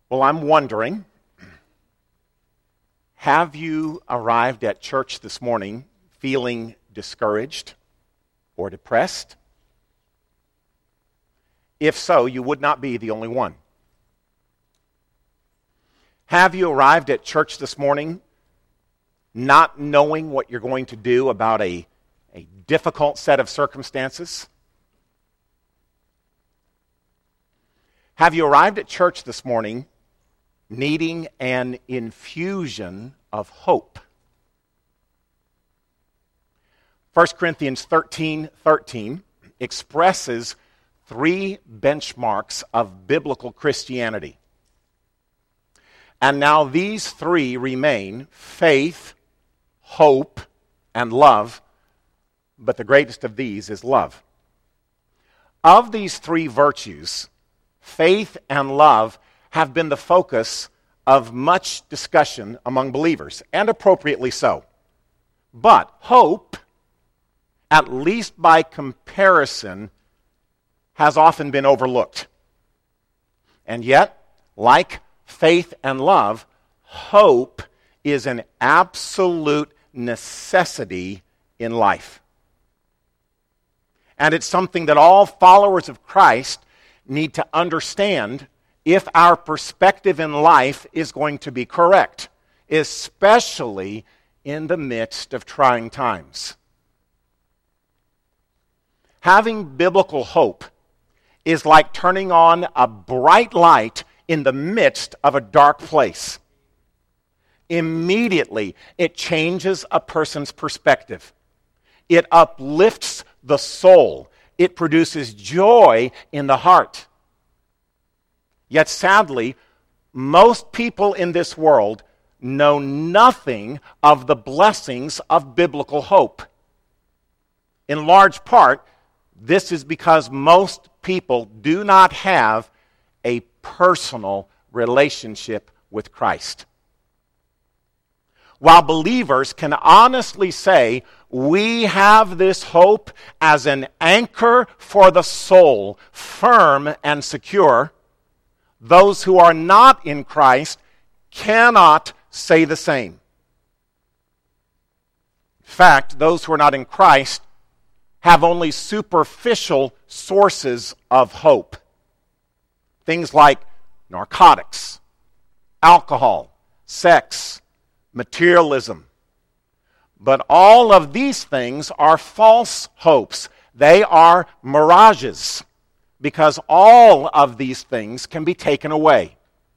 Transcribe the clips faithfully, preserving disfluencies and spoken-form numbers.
Well, I'm wondering, have you arrived at church this morning feeling discouraged or depressed? If so, you would not be the only one. Have you arrived at church this morning not knowing what you're going to do about a, a difficult set of circumstances? Have you arrived at church this morning needing an infusion of hope? First Corinthians thirteen thirteen expresses three benchmarks of biblical Christianity. And now these three remain: faith, hope, and love. But the greatest of these is love. Of these three virtues, faith and love have been the focus of much discussion among believers, and appropriately so. But hope, at least by comparison, has often been overlooked. And yet, like faith and love, hope is an absolute necessity in life. And it's something that all followers of Christ need to understand if our perspective in life is going to be correct, especially in the midst of trying times. Having biblical hope is like turning on a bright light in the midst of a dark place. Immediately, it changes a person's perspective. It uplifts the soul. It produces joy in the heart. Yet sadly, most people in this world know nothing of the blessings of biblical hope. In large part, this is because most people do not have a personal relationship with Christ. While believers can honestly say, we have this hope as an anchor for the soul, firm and secure, those who are not in Christ cannot say the same. In fact, those who are not in Christ have only superficial sources of hope. Things like narcotics, alcohol, sex, materialism. But all of these things are false hopes. They are mirages, because all of these things can be taken away.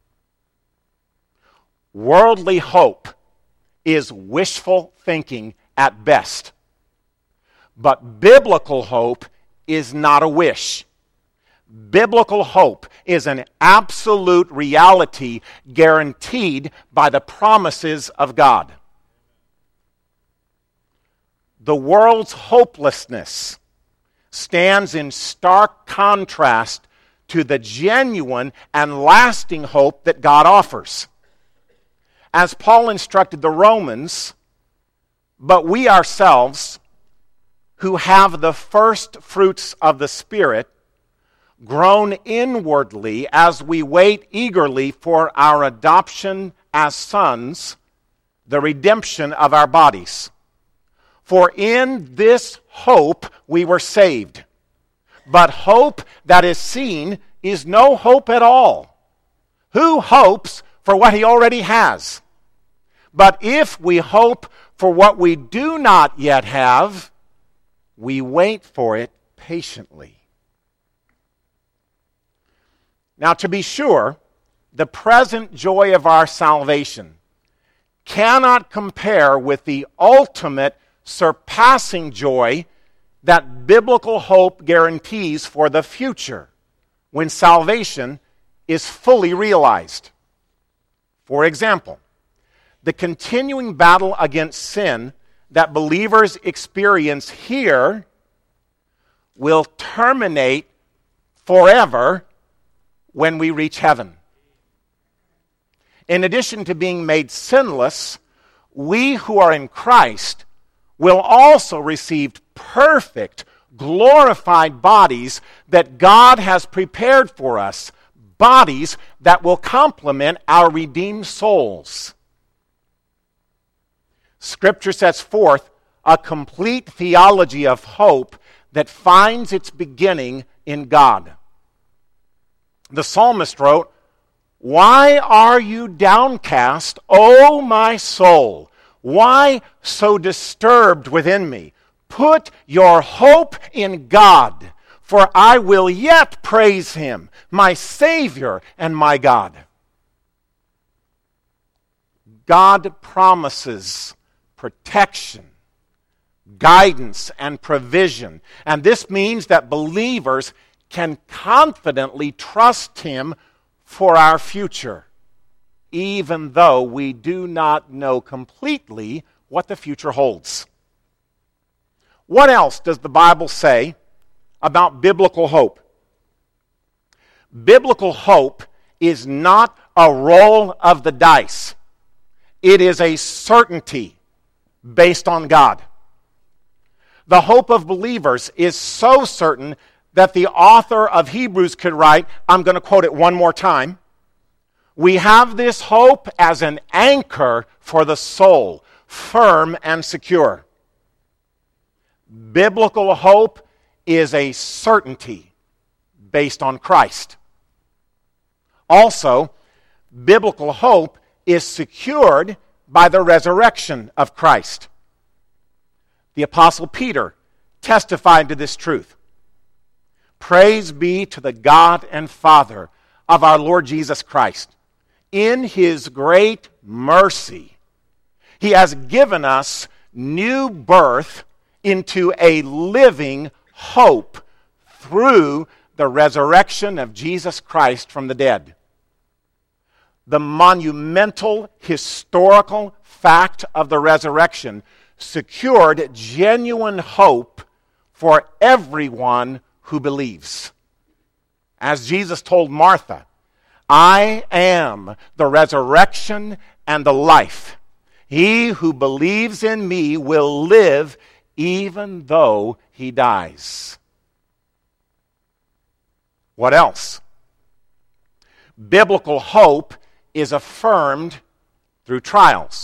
Worldly hope is wishful thinking at best. But biblical hope is not a wish. Biblical hope is an absolute reality guaranteed by the promises of God. The world's hopelessness stands in stark contrast to the genuine and lasting hope that God offers. As Paul instructed the Romans, but we ourselves, who have the first fruits of the Spirit, groan inwardly as we wait eagerly for our adoption as sons, the redemption of our bodies. For in this hope we were saved. But hope that is seen is no hope at all. Who hopes for what he already has? But if we hope for what we do not yet have, we wait for it patiently. Now, to be sure, the present joy of our salvation cannot compare with the ultimate surpassing joy that biblical hope guarantees for the future, when salvation is fully realized. For example, the continuing battle against sin that believers experience here will terminate forever when we reach heaven. In addition to being made sinless, we who are in Christ will also receive perfect, glorified bodies that God has prepared for us, bodies that will complement our redeemed souls. Scripture sets forth a complete theology of hope that finds its beginning in God. The psalmist wrote, "Why are you downcast, O my soul? Why so disturbed within me? Put your hope in God, for I will yet praise him, my Savior and my God." God promises protection, guidance, and provision. And this means that believers can confidently trust him for our future, even though we do not know completely what the future holds. What else does the Bible say about biblical hope? Biblical hope is not a roll of the dice. It is a certainty based on God. The hope of believers is so certain that the author of Hebrews could write, I'm going to quote it one more time, "We have this hope as an anchor for the soul, firm and secure." Biblical hope is a certainty based on Christ. Also, biblical hope is secured by the resurrection of Christ. The Apostle Peter testified to this truth. "Praise be to the God and Father of our Lord Jesus Christ. In his great mercy, he has given us new birth into a living hope through the resurrection of Jesus Christ from the dead." The monumental historical fact of the resurrection secured genuine hope for everyone who believes. As Jesus told Martha, "I am the resurrection and the life. He who believes in me will live even though he dies." What else? Biblical hope is affirmed through trials.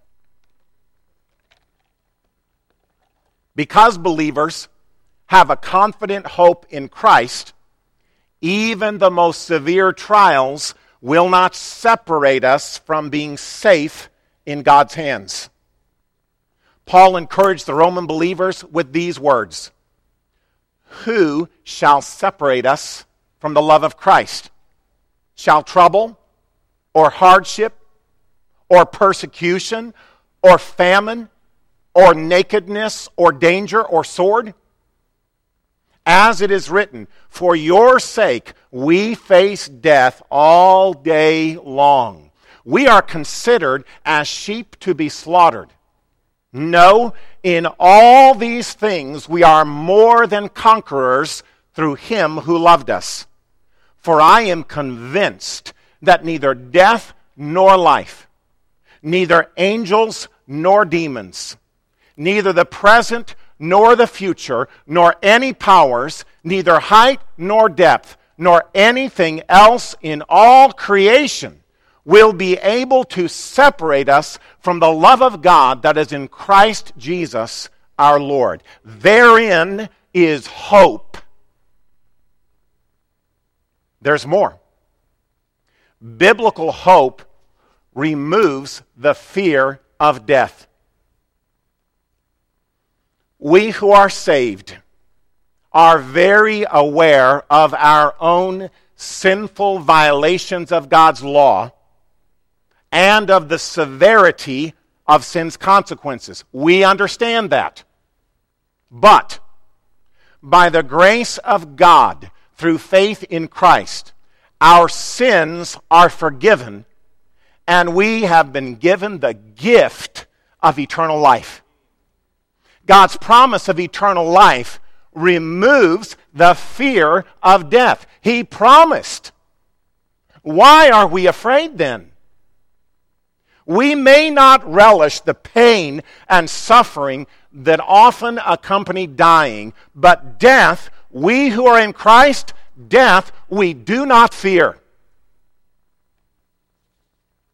Because believers have a confident hope in Christ, even the most severe trials will not separate us from being safe in God's hands. Paul encouraged the Roman believers with these words, "Who shall separate us from the love of Christ? Shall trouble, or hardship, or persecution, or famine, or nakedness, or danger, or sword? As it is written, for your sake we face death all day long. We are considered as sheep to be slaughtered. No, in all these things we are more than conquerors through him who loved us. For I am convinced that neither death nor life, neither angels nor demons, neither the present nor the future, nor any powers, neither height nor depth, nor anything else in all creation will be able to separate us from the love of God that is in Christ Jesus our Lord." Therein is hope. There's more. Biblical hope removes the fear of death. We who are saved are very aware of our own sinful violations of God's law and of the severity of sin's consequences. We understand that. But by the grace of God, through faith in Christ, our sins are forgiven, and we have been given the gift of eternal life. God's promise of eternal life removes the fear of death. He promised. Why are we afraid then? We may not relish the pain and suffering that often accompany dying, but death, we who are in Christ, death we do not fear.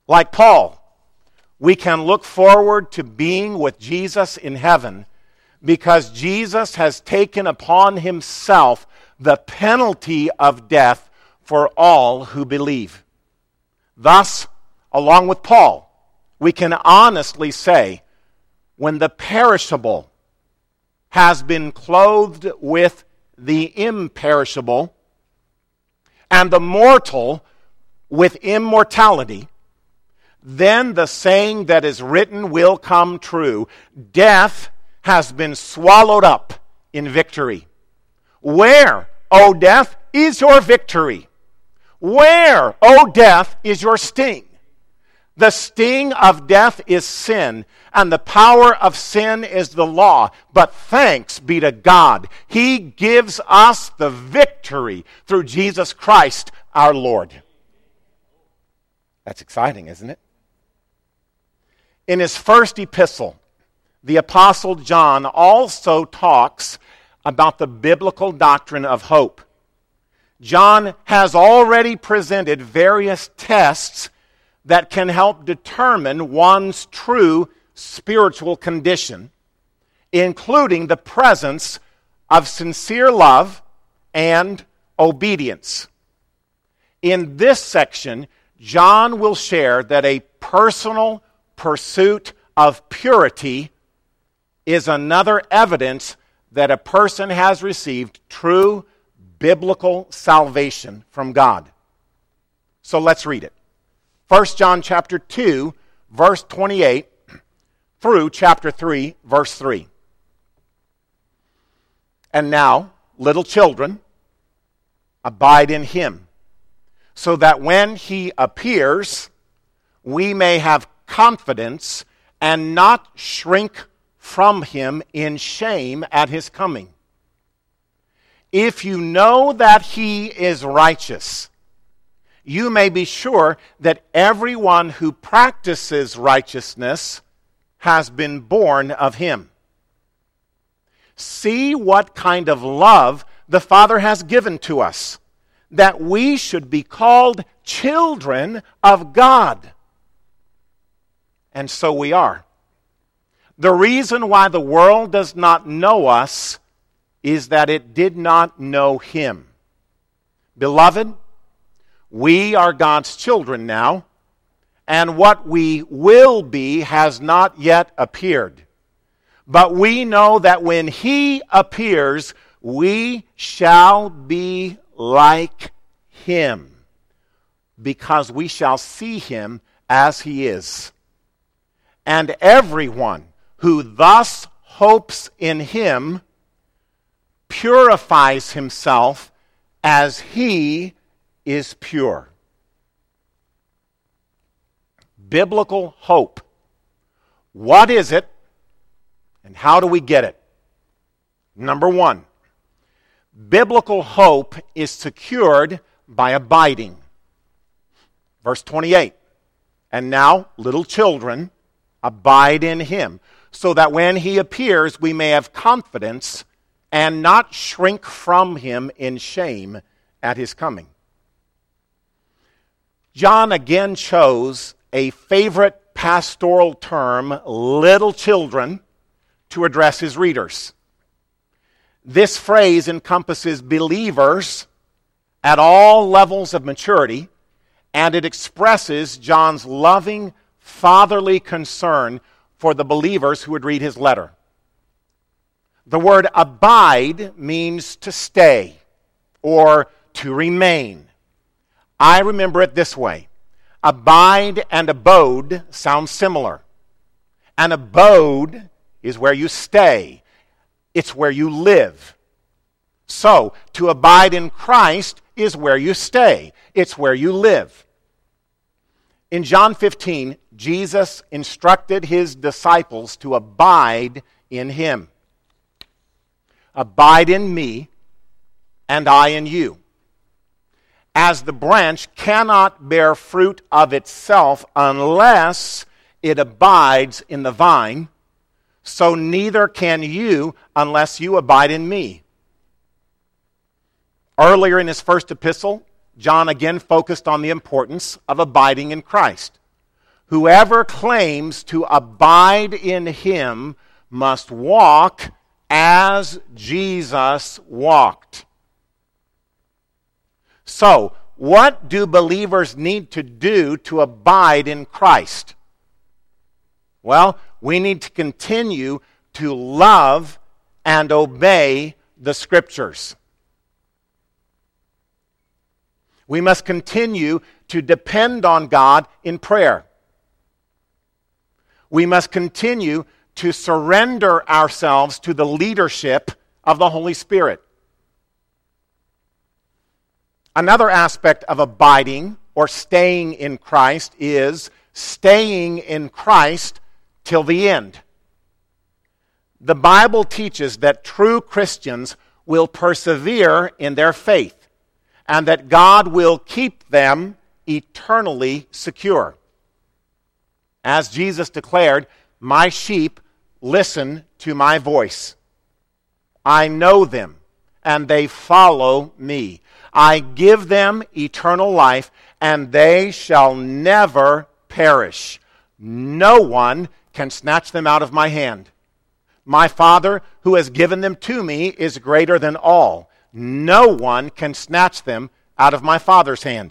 Like Paul, we can look forward to being with Jesus in heaven because Jesus has taken upon himself the penalty of death for all who believe. Thus, along with Paul, we can honestly say, when the perishable has been clothed with the imperishable, and the mortal with immortality, then the saying that is written will come true. Death has been swallowed up in victory. Where, O death, is your victory? Where, O death, is your sting? The sting of death is sin, and the power of sin is the law. But thanks be to God, he gives us the victory through Jesus Christ our Lord. That's exciting, isn't it? In his first epistle, the Apostle John also talks about the biblical doctrine of hope. John has already presented various tests that can help determine one's true spiritual condition, including the presence of sincere love and obedience. In this section, John will share that a personal pursuit of purity is another evidence that a person has received true biblical salvation from God. So let's read it. First John chapter two, verse twenty-eight through chapter three, verse three. And now, little children, abide in him, so that when he appears, we may have confidence and not shrink from him in shame at his coming. If you know that he is righteous, you may be sure that everyone who practices righteousness has been born of him. See what kind of love the Father has given to us, that we should be called children of God. And so we are. The reason why the world does not know us is that it did not know him. Beloved, we are God's children now, and what we will be has not yet appeared. But we know that when he appears, we shall be like him, because we shall see him as he is. And everyone who thus hopes in him purifies himself as he is pure. Biblical hope. What is it, and how do we get it? Number one, biblical hope is secured by abiding. Verse twenty-eight, and now, little children, abide in him, so that when he appears, we may have confidence and not shrink from him in shame at his coming. John again chose a favorite pastoral term, little children, to address his readers. This phrase encompasses believers at all levels of maturity, and it expresses John's loving, fatherly concern for the believers who would read his letter. The word abide means to stay or to remain. I remember it this way. Abide and abode sound similar. An abode is where you stay. It's where you live. So, to abide in Christ is where you stay. It's where you live. In John fifteen, Jesus instructed his disciples to abide in him. Abide in me, and I in you. As the branch cannot bear fruit of itself unless it abides in the vine, so neither can you unless you abide in me. Earlier in his first epistle, John again focused on the importance of abiding in Christ. Whoever claims to abide in him must walk as Jesus walked. So, what do believers need to do to abide in Christ? Well, we need to continue to love and obey the Scriptures. We must continue to depend on God in prayer. We must continue to surrender ourselves to the leadership of the Holy Spirit. Another aspect of abiding or staying in Christ is staying in Christ till the end. The Bible teaches that true Christians will persevere in their faith and that God will keep them eternally secure. As Jesus declared, "My sheep listen to my voice. I know them, and they follow me. I give them eternal life, and they shall never perish. No one can snatch them out of my hand. My Father, who has given them to me, is greater than all. No one can snatch them out of my Father's hand."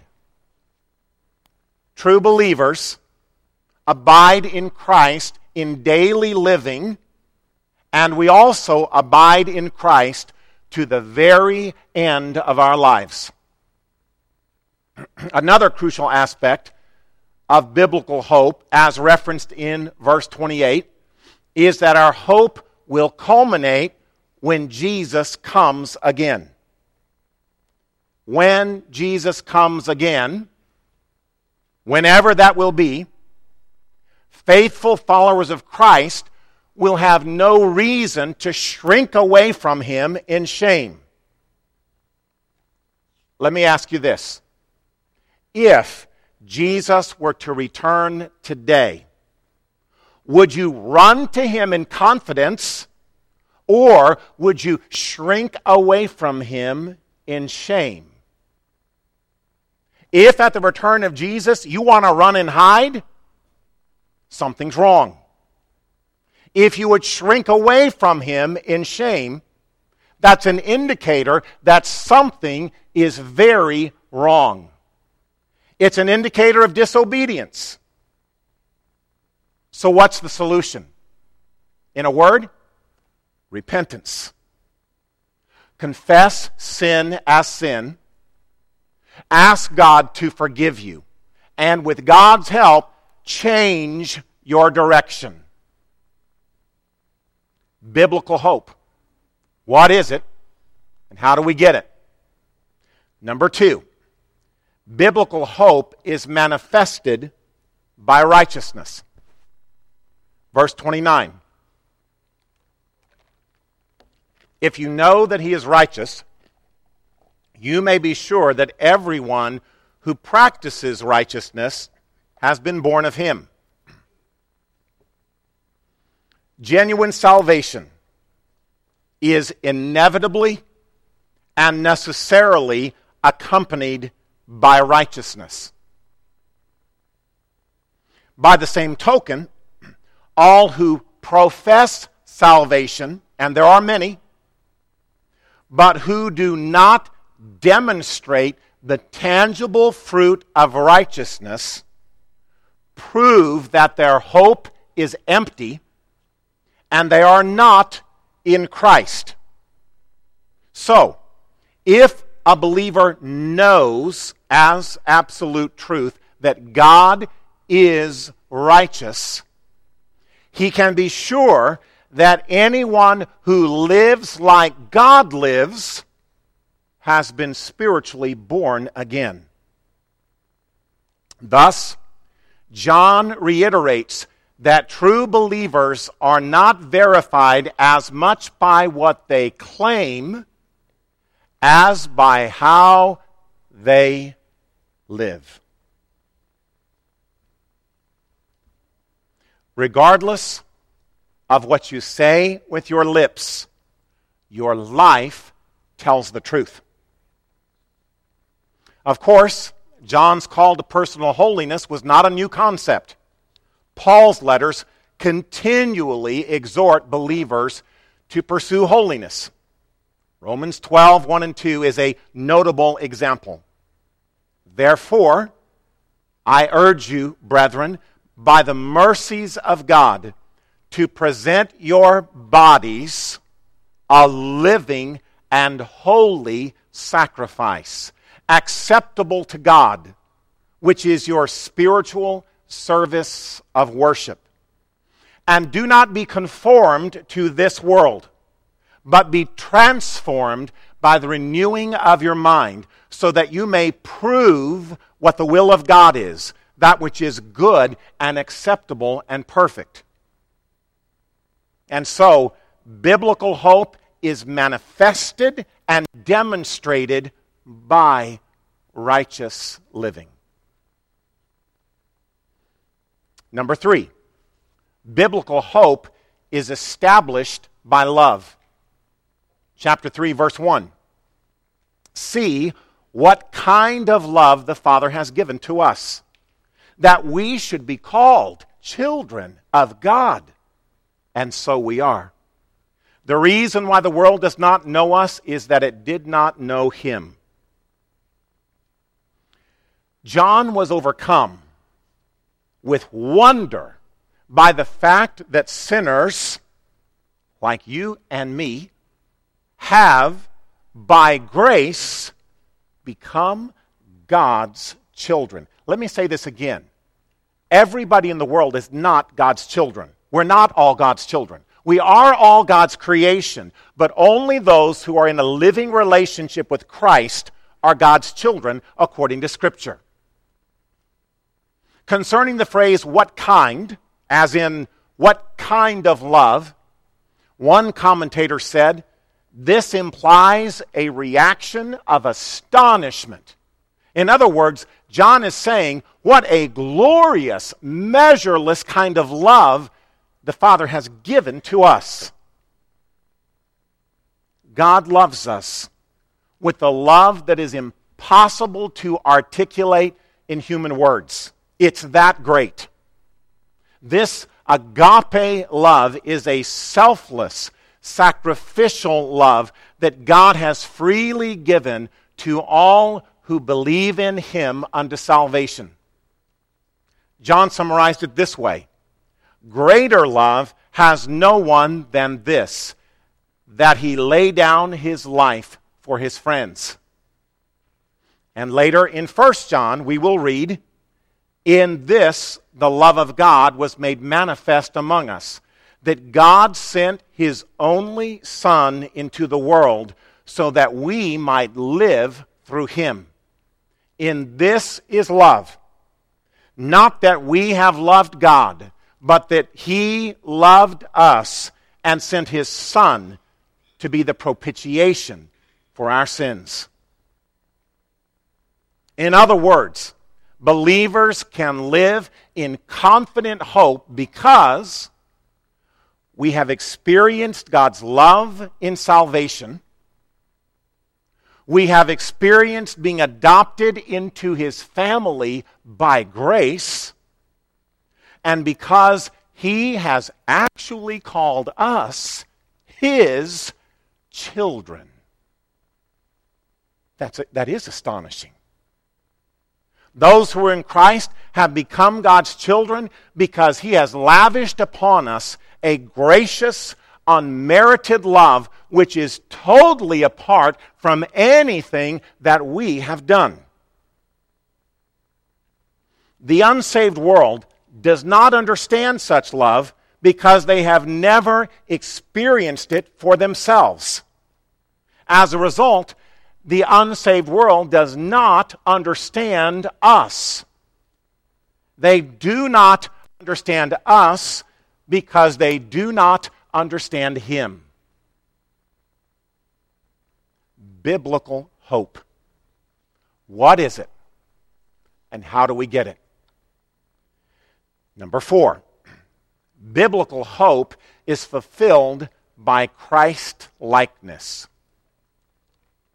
True believers abide in Christ in daily living, and we also abide in Christ to the very end of our lives. Another crucial aspect of biblical hope, as referenced in verse twenty-eight, is that our hope will culminate when Jesus comes again. When Jesus comes again, whenever that will be, faithful followers of Christ will have no reason to shrink away from him in shame. Let me ask you this. If Jesus were to return today, would you run to him in confidence, or would you shrink away from him in shame? If at the return of Jesus you want to run and hide, something's wrong. If you would shrink away from him in shame, that's an indicator that something is very wrong. It's an indicator of disobedience. So what's the solution? In a word, repentance. Confess sin as sin. Ask God to forgive you. And with God's help, change your direction. Biblical hope. What is it, and how do we get it? Number two, biblical hope is manifested by righteousness. Verse twenty-nine. If you know that he is righteous, you may be sure that everyone who practices righteousness has been born of him. Genuine salvation is inevitably and necessarily accompanied by righteousness. By the same token, all who profess salvation, and there are many, but who do not demonstrate the tangible fruit of righteousness, prove that their hope is empty and they are not in Christ. So, if a believer knows as absolute truth that God is righteous, he can be sure that anyone who lives like God lives has been spiritually born again. Thus, John reiterates that true believers are not verified as much by what they claim as by how they live. Regardless of what you say with your lips, your life tells the truth. Of course, John's call to personal holiness was not a new concept. Paul's letters continually exhort believers to pursue holiness. Romans twelve, one and two is a notable example. Therefore, I urge you, brethren, by the mercies of God, to present your bodies a living and holy sacrifice, acceptable to God, which is your spiritual service of worship. And do not be conformed to this world, but be transformed by the renewing of your mind, so that you may prove what the will of God is, that which is good and acceptable and perfect. And so, biblical hope is manifested and demonstrated by righteous living. Number three, biblical hope is established by love. Chapter three, verse one. See what kind of love the Father has given to us, that we should be called children of God. And so we are. The reason why the world does not know us is that it did not know Him. John was overcome with wonder by the fact that sinners like you and me have, by grace, become God's children. Let me say this again. Everybody in the world is not God's children. We're not all God's children. We are all God's creation, but only those who are in a living relationship with Christ are God's children according to Scripture. Concerning the phrase, what kind, as in, what kind of love, one commentator said, this implies a reaction of astonishment. In other words, John is saying, what a glorious, measureless kind of love the Father has given to us. God loves us with the love that is impossible to articulate in human words. It's that great. This agape love is a selfless, sacrificial love that God has freely given to all who believe in Him unto salvation. John summarized it this way. Greater love has no one than this, that He lay down His life for His friends. And later in First John we will read, in this the love of God was made manifest among us, that God sent His only Son into the world so that we might live through Him. In this is love, not that we have loved God, but that He loved us and sent His Son to be the propitiation for our sins. In other words, believers can live in confident hope because we have experienced God's love in salvation. We have experienced being adopted into His family by grace. And because He has actually called us His children. That's a, that is astonishing. Those who are in Christ have become God's children because He has lavished upon us a gracious, unmerited love which is totally apart from anything that we have done. The unsaved world does not understand such love because they have never experienced it for themselves. As a result, the unsaved world does not understand us. They do not understand us because they do not understand Him. Biblical hope. What is it? And how do we get it? Number four, biblical hope is fulfilled by Christ-likeness.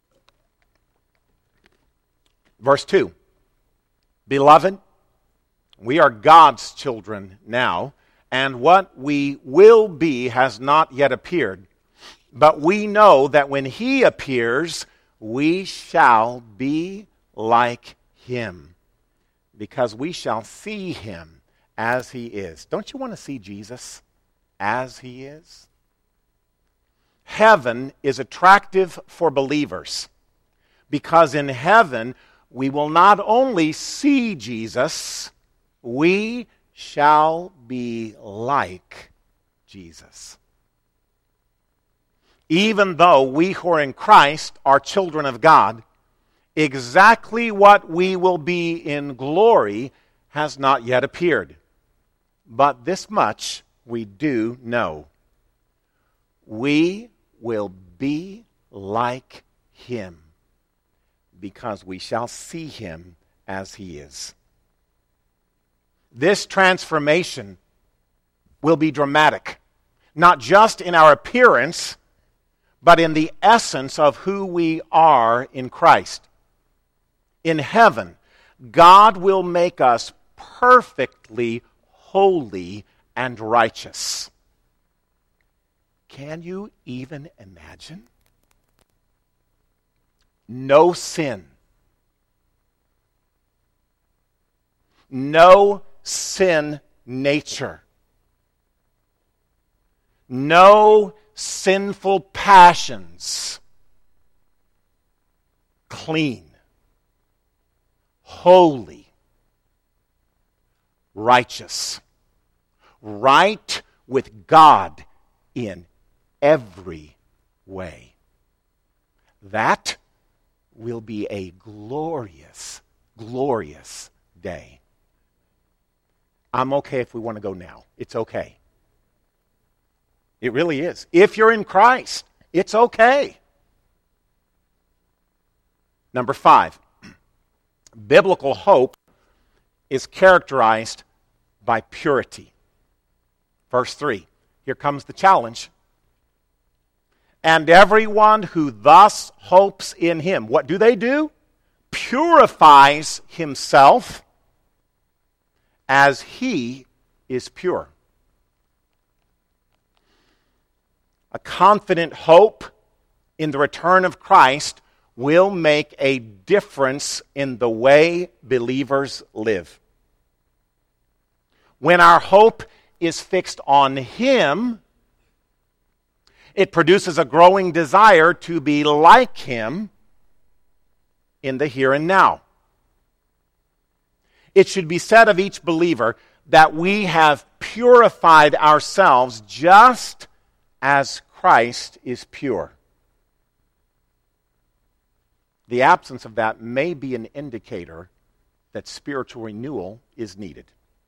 Verse two, Beloved, We are God's children now, and what we will be has not yet appeared. But we know that when He appears, we shall be like Him, because we shall see Him as He is. Don't you want to see Jesus as He is? Heaven is attractive for believers, because in heaven we will not only see Jesus, we shall be like Jesus. Even though we who are in Christ are children of God, exactly what we will be in glory has not yet appeared. But this much we do know. We will be like Him, because we shall see Him as He is. This transformation will be dramatic, not just in our appearance, but in the essence of who we are in Christ. In heaven, God will make us perfectly holy and righteous. Can you even imagine? No sin. No sin nature. No sinful passions. Clean. Holy. Righteous. Right with God in every way. That will be a glorious, glorious day. I'm okay if we want to go now. It's okay. It really is. If you're in Christ, it's okay. Number five, biblical hope is characterized by purity. Verse three, here comes the challenge. And everyone who thus hopes in Him, what do they do? Purifies himself as He is pure. A confident hope in the return of Christ will make a difference in the way believers live. When our hope is fixed on Him, it produces a growing desire to be like Him in the here and now. It should be said of each believer that we have purified ourselves just as Christ is pure. The absence of that may be an indicator that spiritual renewal is needed.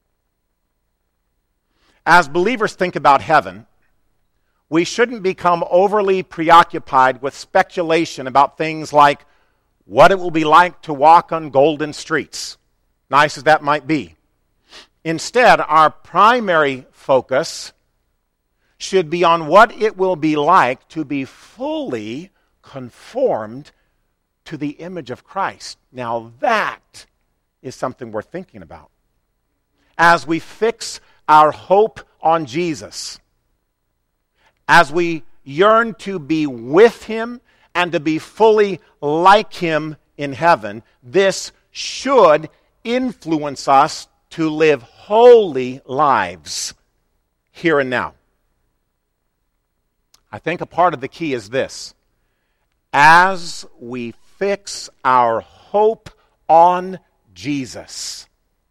As believers think about heaven, we shouldn't become overly preoccupied with speculation about things like what it will be like to walk on golden streets, nice as that might be. Instead, our primary focus should be on what it will be like to be fully conformed to the image of Christ. Now that is something worth thinking about. As we fix our hope on Jesus, as we yearn to be with Him and to be fully like Him in heaven, this should influence us to live holy lives here and now. I think a part of the key is this. As we fix our hope on Jesus,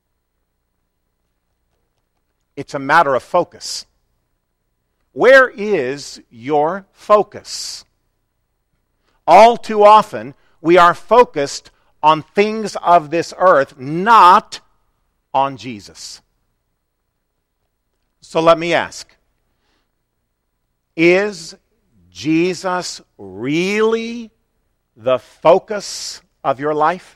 it's a matter of focus. Where is your focus? All too often, we are focused on things of this earth, not on Jesus. So let me ask, is Jesus really the focus of your life?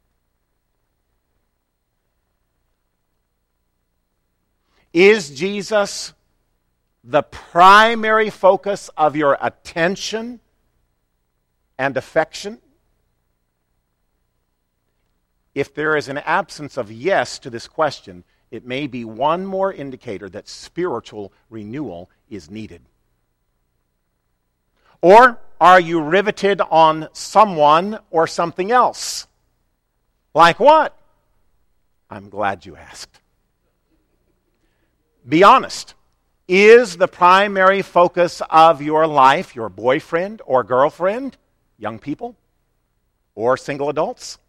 Is Jesus the primary focus of your attention and affection? If there is an absence of yes to this question, it may be one more indicator that spiritual renewal is needed. Or are you riveted on someone or something else? Like what? I'm glad you asked. Be honest. Is the primary focus of your life your boyfriend or girlfriend, young people, or single adults?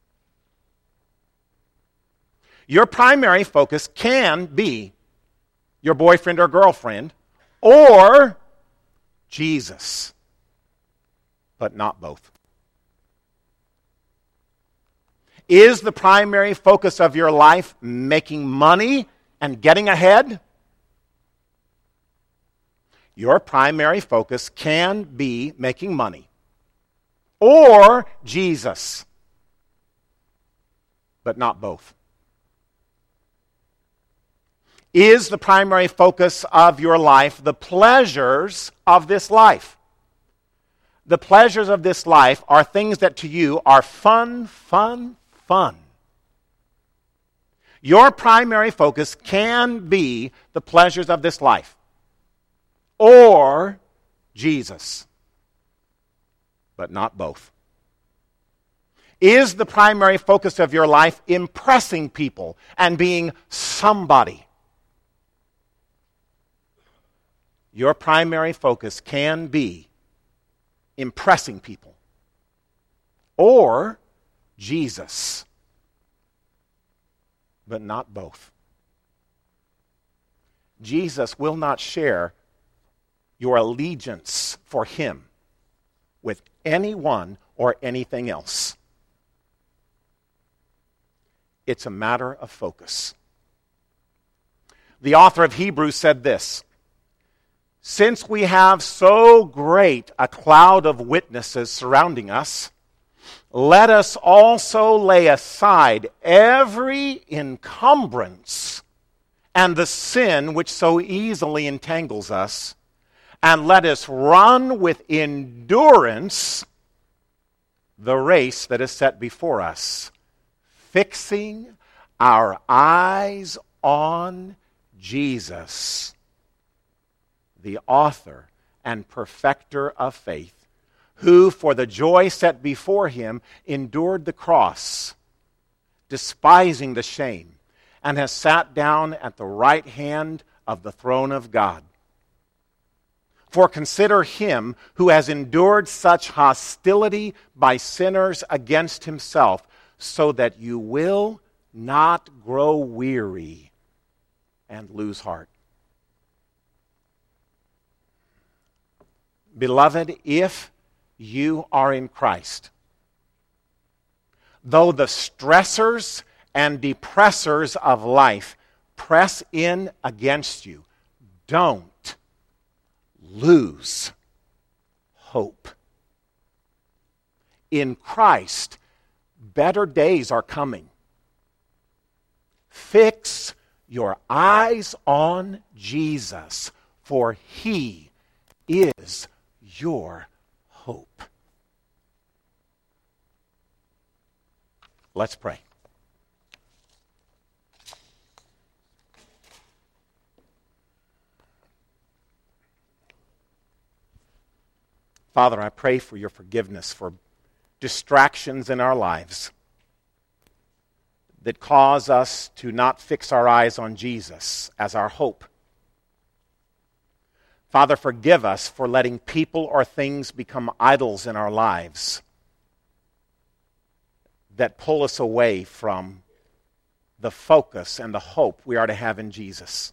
Your primary focus can be your boyfriend or girlfriend or Jesus, but not both. Is the primary focus of your life making money and getting ahead? Your primary focus can be making money or Jesus, but not both. Is the primary focus of your life the pleasures of this life? The pleasures of this life are things that to you are fun, fun, fun. Your primary focus can be the pleasures of this life or Jesus, but not both. Is the primary focus of your life impressing people and being somebody? Your primary focus can be impressing people or Jesus, but not both. Jesus will not share your allegiance for him with anyone or anything else. It's a matter of focus. The author of Hebrews said this: since we have so great a cloud of witnesses surrounding us, let us also lay aside every encumbrance and the sin which so easily entangles us, and let us run with endurance the race that is set before us, fixing our eyes on Jesus, the author and perfecter of faith, who for the joy set before him endured the cross, despising the shame, and has sat down at the right hand of the throne of God. For consider him who has endured such hostility by sinners against himself, so that you will not grow weary and lose heart. Beloved, if you are in Christ, though the stressors and depressors of life press in against you, don't lose hope. In Christ, better days are coming. Fix your eyes on Jesus, for he is your hope. Let's pray. Father, I pray for your forgiveness for distractions in our lives that cause us to not fix our eyes on Jesus as our hope. Father, forgive us for letting people or things become idols in our lives that pull us away from the focus and the hope we are to have in Jesus.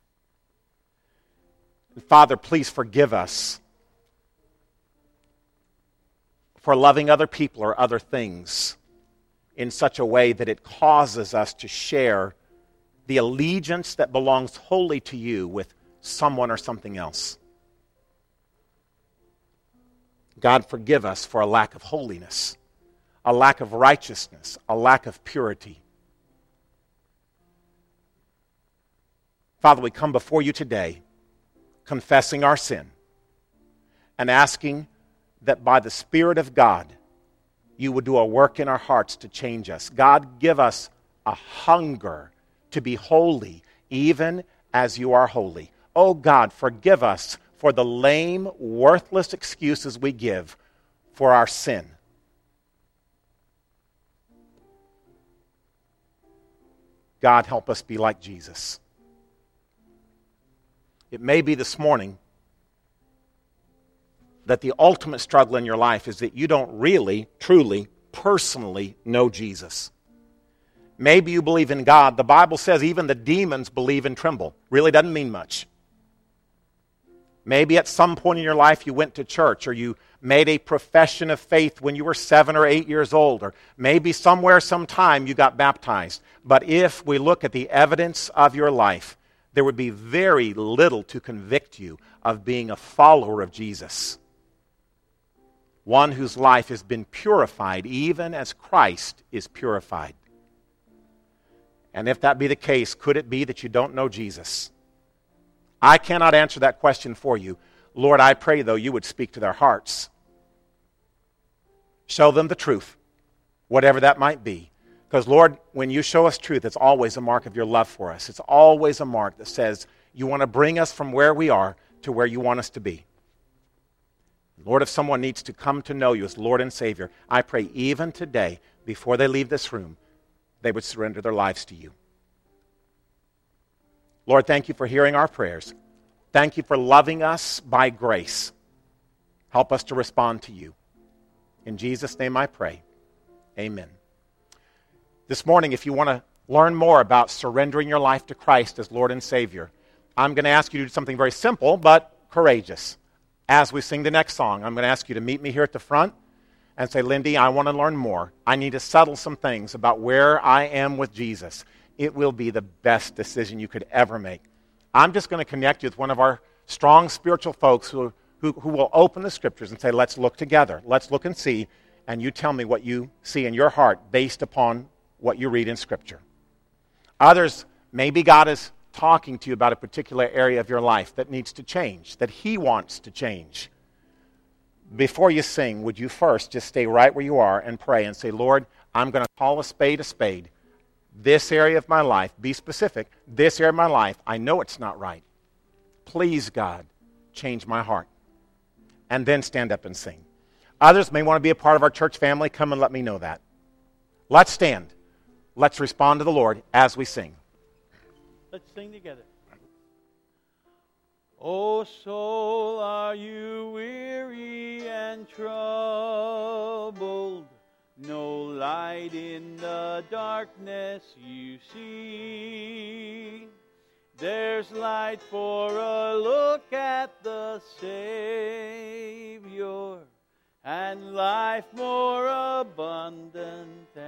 Father, please forgive us for loving other people or other things in such a way that it causes us to share the allegiance that belongs wholly to you with someone or something else. God, forgive us for a lack of holiness, a lack of righteousness, a lack of purity. Father, we come before you today confessing our sin and asking that by the Spirit of God you would do a work in our hearts to change us. God, give us a hunger to be holy, even as you are holy. Oh God, forgive us for the lame, worthless excuses we give for our sin. God, help us be like Jesus. It may be this morning that the ultimate struggle in your life is that you don't really, truly, personally know Jesus. Maybe you believe in God. The Bible says even the demons believe and tremble. Really doesn't mean much. Maybe at some point in your life you went to church, or you made a profession of faith when you were seven or eight years old, or maybe somewhere, sometime you got baptized. But if we look at the evidence of your life, there would be very little to convict you of being a follower of Jesus. One whose life has been purified even as Christ is purified. And if that be the case, could it be that you don't know Jesus? I cannot answer that question for you. Lord, I pray, though, you would speak to their hearts. Show them the truth, whatever that might be. Because, Lord, when you show us truth, it's always a mark of your love for us. It's always a mark that says you want to bring us from where we are to where you want us to be. Lord, if someone needs to come to know you as Lord and Savior, I pray even today, before they leave this room, they would surrender their lives to you. Lord, thank you for hearing our prayers. Thank you for loving us by grace. Help us to respond to you. In Jesus' name I pray. Amen. This morning, if you want to learn more about surrendering your life to Christ as Lord and Savior, I'm going to ask you to do something very simple but courageous. As we sing the next song, I'm going to ask you to meet me here at the front and say, Lindy, I want to learn more. I need to settle some things about where I am with Jesus. It will be the best decision you could ever make. I'm just going to connect you with one of our strong spiritual folks who, who, who will open the Scriptures and say, let's look together. Let's look and see, and you tell me what you see in your heart based upon what you read in Scripture. Others, maybe God is talking to you about a particular area of your life that needs to change, that He wants to change. Before you sing, would you first just stay right where you are and pray and say, Lord, I'm going to call a spade a spade. This area of my life, be specific, this area of my life, I know it's not right. Please, God, change my heart. And then stand up and sing. Others may want to be a part of our church family. Come and let me know that. Let's stand. Let's respond to the Lord as we sing. Let's sing together. O soul, are you weary and troubled? No light in the darkness you see. There's light for a look at the Savior, and life more abundant